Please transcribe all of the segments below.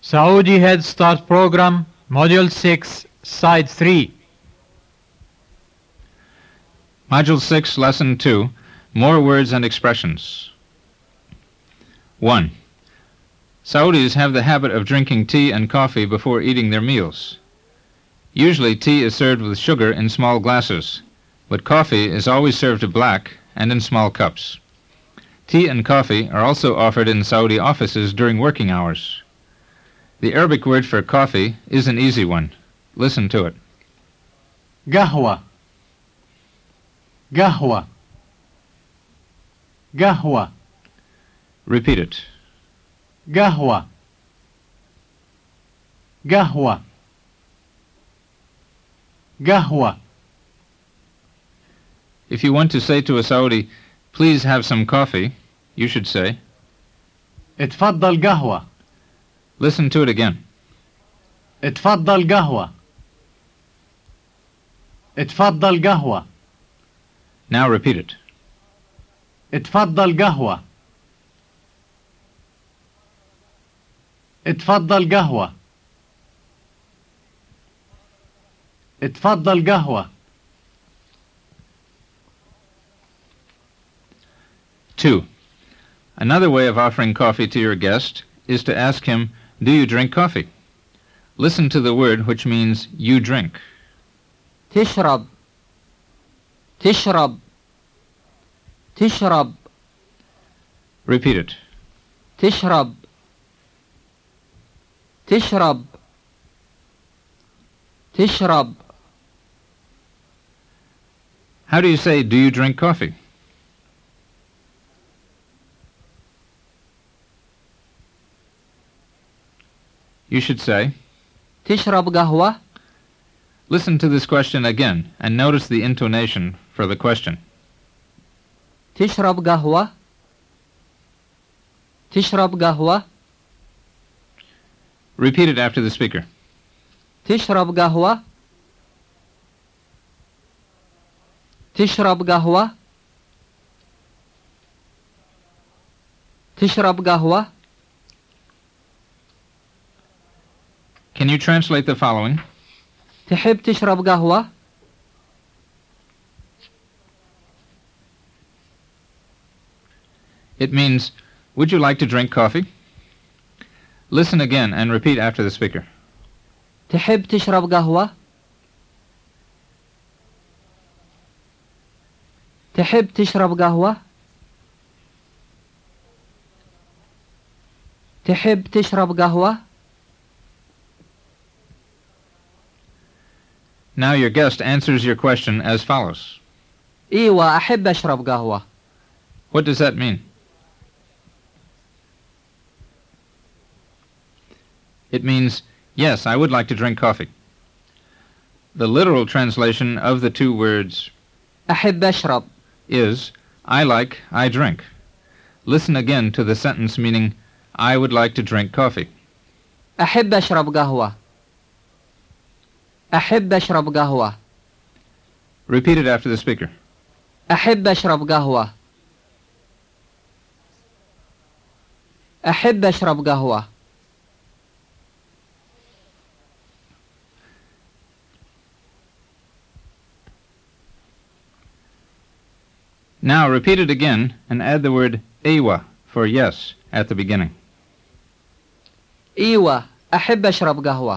Saudi Head Start Program, Module 6, Side 3. Module 6, Lesson 2, More Words and Expressions. 1. Saudis have the habit of drinking tea and coffee before eating their meals. Usually tea is served with sugar in small glasses, but coffee is always served black and in small cups. Tea and coffee are also offered in Saudi offices during working hours. The Arabic word for coffee is an easy one. Listen to it. قهوة قهوة قهوة. Repeat it. قهوة قهوة قهوة. If you want to say to a Saudi, please have some coffee, you should say, اتفضل قهوة. listen to it again. اتفضل قهوة. اتفضل قهوة. Now repeat it. اتفضل قهوة. اتفضل قهوة. اتفضل قهوة. 2. Another way of offering coffee to your guest is to ask him, do you drink coffee? Listen to the word which means you drink. تشرب تشرب تشرب Repeat it. تشرب تشرب تشرب. How do you say, do you drink coffee? You should say, تشرب قهوة. listen to this question again and notice the intonation for the question. تشرب قهوة تشرب قهوة. Repeat it after the speaker. تشرب قهوة تشرب قهوة تشرب قهوة. Can you translate the following? تحب تشرب قهوة؟ It means, would you like to drink coffee? Listen again and repeat after the speaker. تحب تشرب قهوة؟ تحب تشرب قهوة؟ تحب تشرب قهوة؟ Now your guest answers your question as follows. إيوة أحب أشرب قهوة. What does that mean? It means, yes, I would like to drink coffee. The literal translation of the two words أحب أشرب is, I like, I drink. Listen again to the sentence meaning, I would like to drink coffee. أحب أشرب قهوة. أحب أشرب قهوة. Repeat it after the speaker. أحب أشرب قهوة. أحب أشرب قهوة. Now repeat it again and add the word أيوة for yes at the beginning. إيوة أحب أشرب قهوة.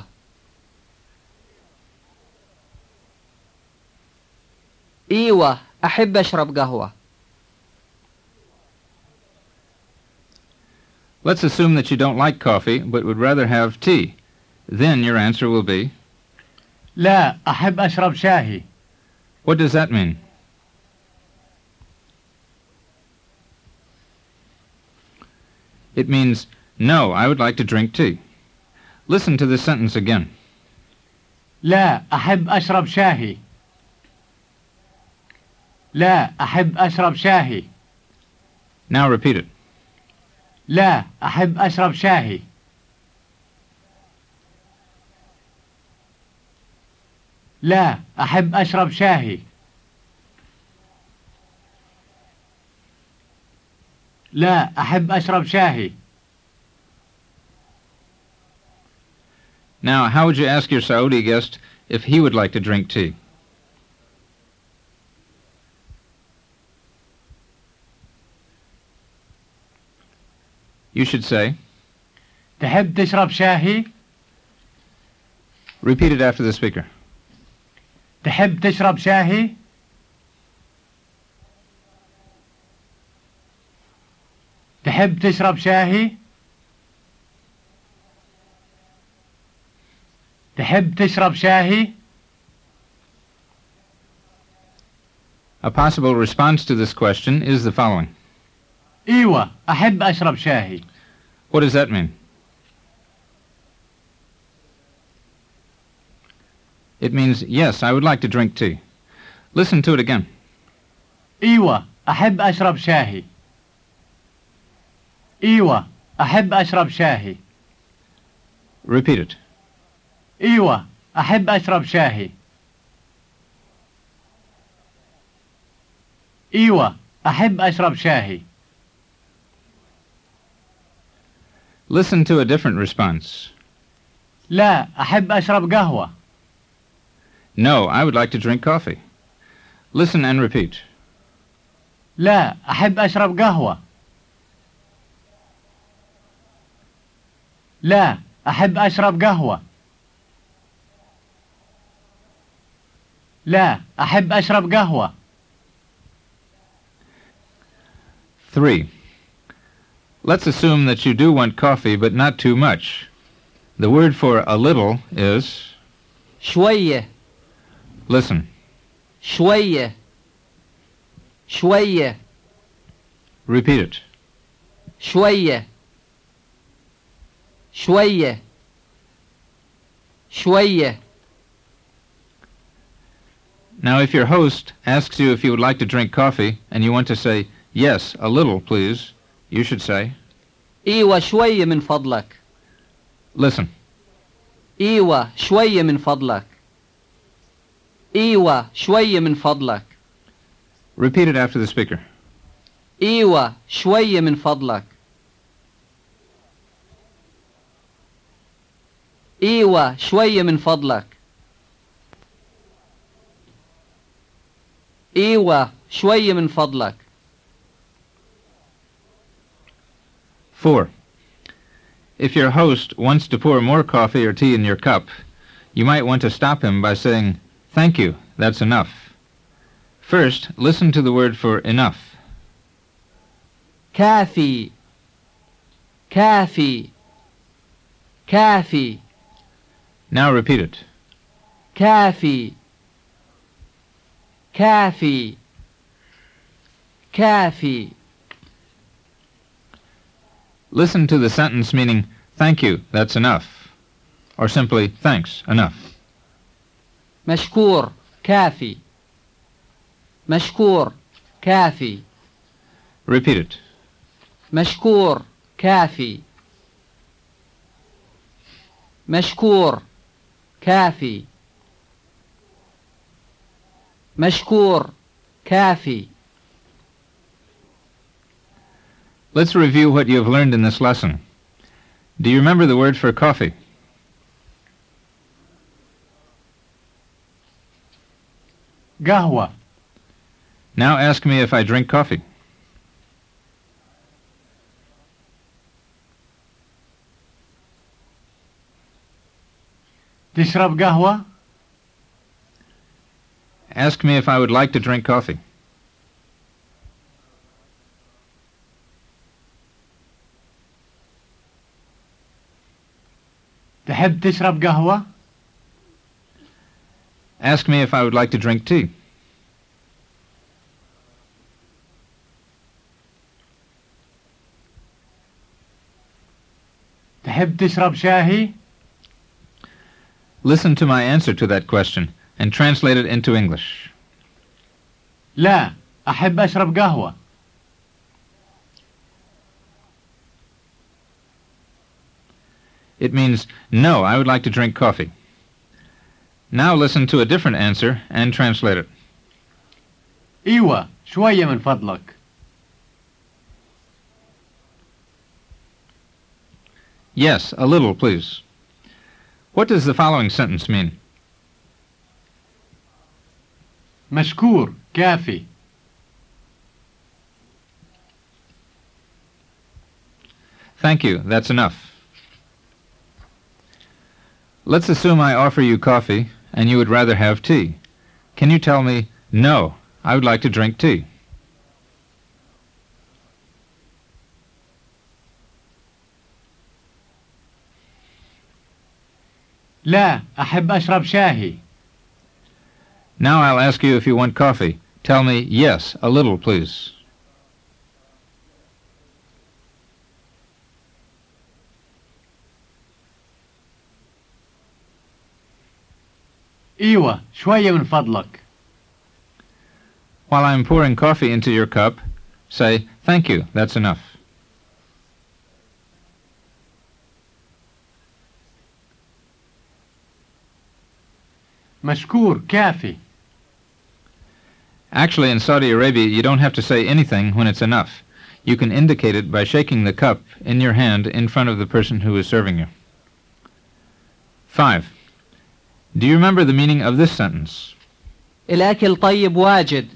إيوة أحب أشرب قهوة. Let's assume that you don't like coffee but would rather have tea. Then your answer will be, لا أحب أشرب شاهي. what does that mean? It means, no, I would like to drink tea. Listen to this sentence again. لا أحب أشرب شاهي. لا أحب أشرب شاهي. Now repeat it. لا أحب أشرب شاهي. لا أحب أشرب شاهي. لا أحب أشرب شاهي. Now, how would you ask your Saudi guest if he would like to drink tea? You should say, تحب تشرب شاهي؟ repeat it after the speaker. تحب تشرب شاهي؟ تحب تشرب شاهي؟ تحب تشرب شاهي؟ A possible response to this question is the following. ايوه احب اشرب شاهي. What does that mean? It means, yes, I would like to drink tea. Listen to it again. ايوه احب اشرب شاهي. ايوه احب اشرب شاهي. Repeat it. ايوه احب اشرب شاهي. ايوه احب اشرب شاهي. Listen to a different response. لا احب اشرب قهوة. No, I would like to drink coffee. Listen and repeat. لا احب اشرب قهوة. لا احب اشرب قهوة. لا احب اشرب قهوة. 3. Let's assume that you do want coffee, but not too much. The word for a little is... شوية Listen. شوية شوية Repeat it. شوية شوية شوية. Now, if your host asks you if you would like to drink coffee, and you want to say, yes, a little, please, you should say... ايوه شوية من فضلك. Listen. ايوه شوية من فضلك. ايوه شوية من فضلك. Repeat it after the speaker. ايوه شوية من فضلك. ايوه شوية من فضلك. ايوه شوية من فضلك. 4. If your host wants to pour more coffee or tea in your cup, you might want to stop him by saying, thank you, that's enough. First, listen to the word for enough. كافي كافي كافي. Now repeat it. كافي كافي كافي. Listen to the sentence meaning, thank you, that's enough. Or simply, thanks, enough. مشكور كافي مشكور كافي. Repeat it. مشكور كافي مشكور كافي مشكور كافي. Let's review what you have learned in this lesson. Do you remember the word for coffee? قهوة. Now ask me if I drink coffee. تشرب قهوة؟ Ask me if I would like to drink coffee. تحب تشرب قهوة؟ Ask me if I would like to drink tea. تحب تشرب شاهي؟ Listen to my answer to that question and translate it into English. لا أحب أشرب قهوة. It means, no, I would like to drink coffee. Now listen to a different answer and translate it. ايوه شوية من فضلك. Yes, a little, please. What does the following sentence mean? مشكور كافي. Thank you, that's enough. Let's assume I offer you coffee and you would rather have tea. Can you tell me, no, I would like to drink tea? لا أحب أشرب شاهي. Now I'll ask you if you want coffee. Tell me, yes, a little, please. إيوة شوية من فضلك. While I'm pouring coffee into your cup, say, thank you, that's enough. مشكور كافي. Actually, in Saudi Arabia, you don't have to say anything when it's enough. You can indicate it by shaking the cup in your hand in front of the person who is serving you. 5. Do you remember the meaning of this sentence? الأكل طيب واجد.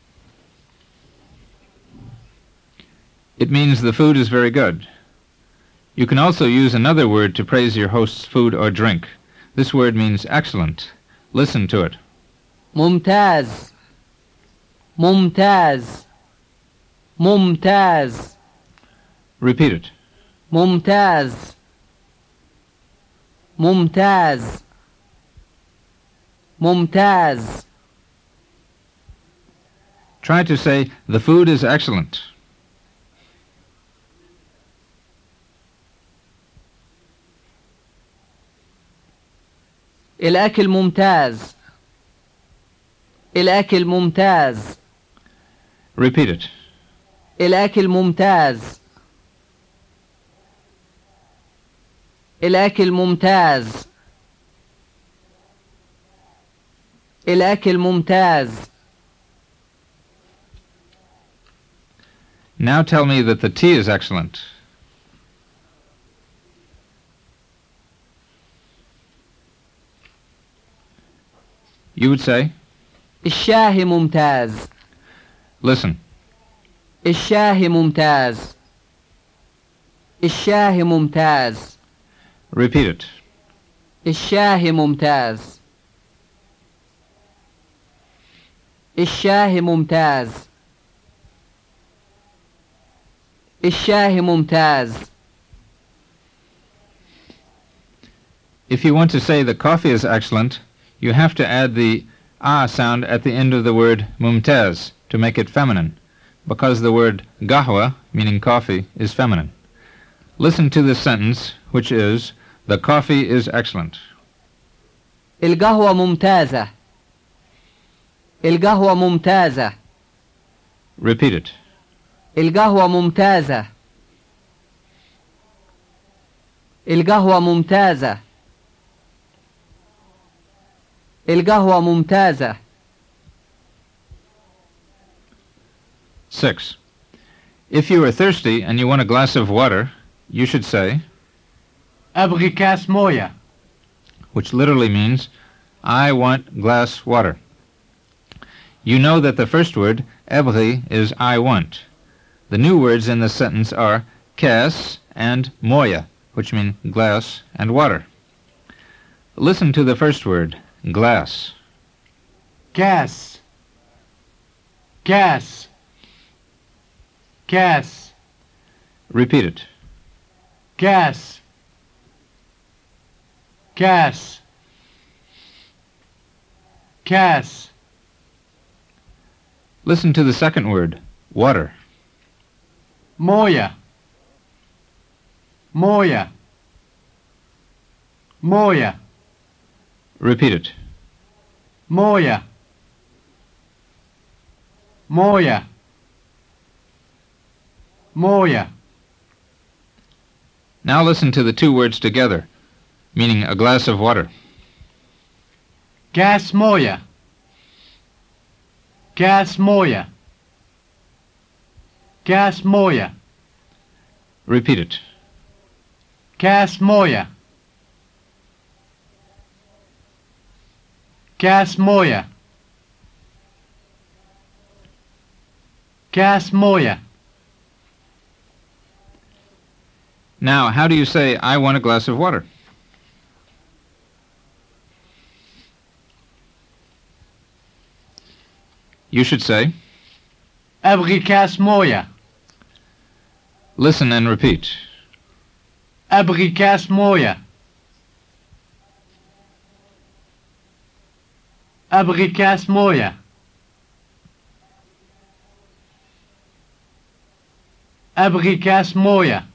It means the food is very good. You can also use another word to praise your host's food or drink. This word means excellent. Listen to it. ممتاز. ممتاز. ممتاز. Repeat it. ممتاز. ممتاز. ممتاز. Try to say, the food is excellent. الأكل ممتاز. الأكل ممتاز. Repeat it. الأكل ممتاز. الأكل ممتاز. الأكل ممتاز. Now tell me that the tea is excellent. You would say, الشاهي ممتاز. listen. الشاهي ممتاز. الشاهي ممتاز. Repeat it. الشاهي ممتاز. الشاهي ممتاز. الشاهي ممتاز. If you want to say the coffee is excellent, you have to add the ah sound at the end of the word mumtaz to make it feminine, because the word gahwa, meaning coffee, is feminine. Listen to this sentence, which is, the coffee is excellent. القهوة ممتازة. القهوة ممتازة. Repeat it. القهوة ممتازة. القهوة ممتازة. القهوة ممتازة. 6. If you are thirsty and you want a glass of water, you should say, أبغي كاس موية. which literally means, I want glass water. You know that the first word, abghi, is I want. The new words in this sentence are kas and moya, which mean glass and water. Listen to the first word, glass. كاس. كاس. كاس. Repeat it. كاس. كاس. كاس. Listen to the second word, water. موية. موية. موية. Repeat it. موية. موية. موية. Now listen to the two words together, meaning a glass of water. كاس موية. كاس موية. كاس موية. Repeat it. كاس موية. كاس موية. كاس موية. Now, how do you say, I want a glass of water? You should say, أبغي كاس موية. listen and repeat. أبغي كاس موية. أبغي كاس موية. أبغي كاس موية.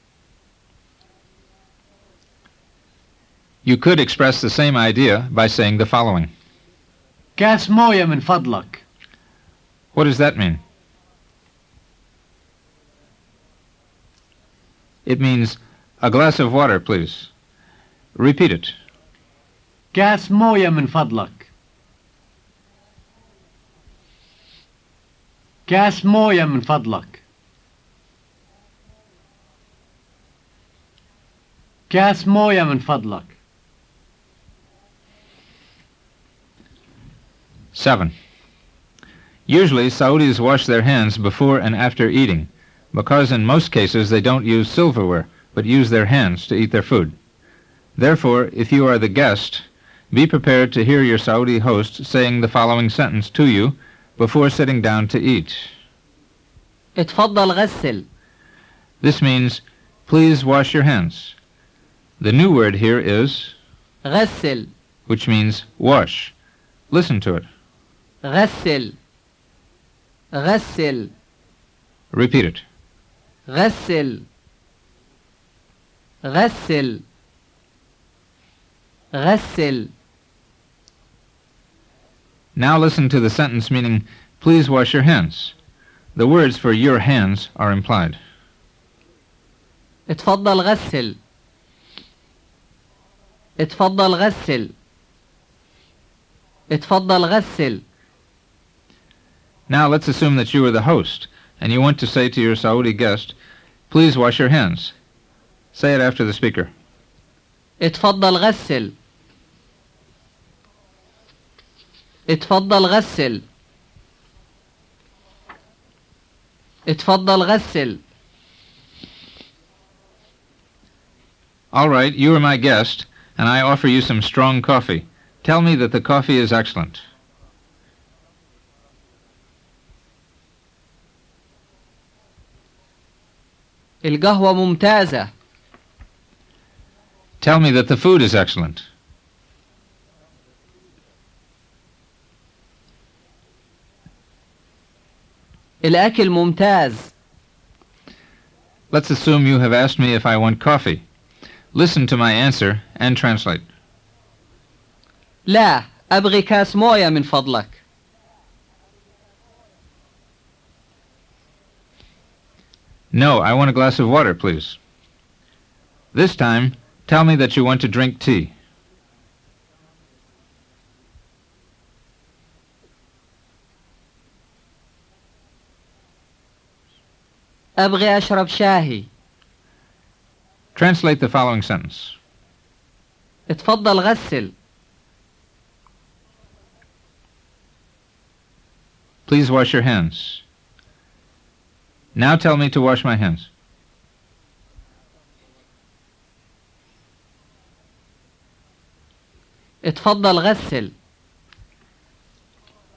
You could express the same idea by saying the following. كاس موية من فضلك. What does that mean? It means, a glass of water, please. Repeat it. كاس موية من فضلك. كاس موية من فضلك. كاس موية من فضلك. 7. Usually, Saudis wash their hands before and after eating, because in most cases they don't use silverware, but use their hands to eat their food. Therefore, if you are the guest, be prepared to hear your Saudi host saying the following sentence to you before sitting down to eat. اتفضل غسل. This means, please wash your hands. The new word here is, غسل. which means wash. Listen to it. غسل. غسل. Repeat it. غسل. غسل. غسل. Now listen to the sentence meaning, please wash your hands. The words for your hands are implied. اتفضل غسل. اتفضل غسل. اتفضل غسل. Now let's assume that you are the host, and you want to say to your Saudi guest, please wash your hands. Say it after the speaker. اتفضل غسل. اتفضل غسل. اتفضل غسل. All right, you are my guest, and I offer you some strong coffee. Tell me that the coffee is excellent. القهوة ممتازة. Tell me that the food is excellent. الأكل ممتاز. Let's assume you have asked me if I want coffee. Listen to my answer and translate. لا، أبغي كاس موية من فضلك. No, I want a glass of water, please. This time, tell me that you want to drink tea. أبغي أشرب شاهي. Translate the following sentence. اتفضل غسل. Please wash your hands. Now tell me to wash my hands. اتفضل غسل.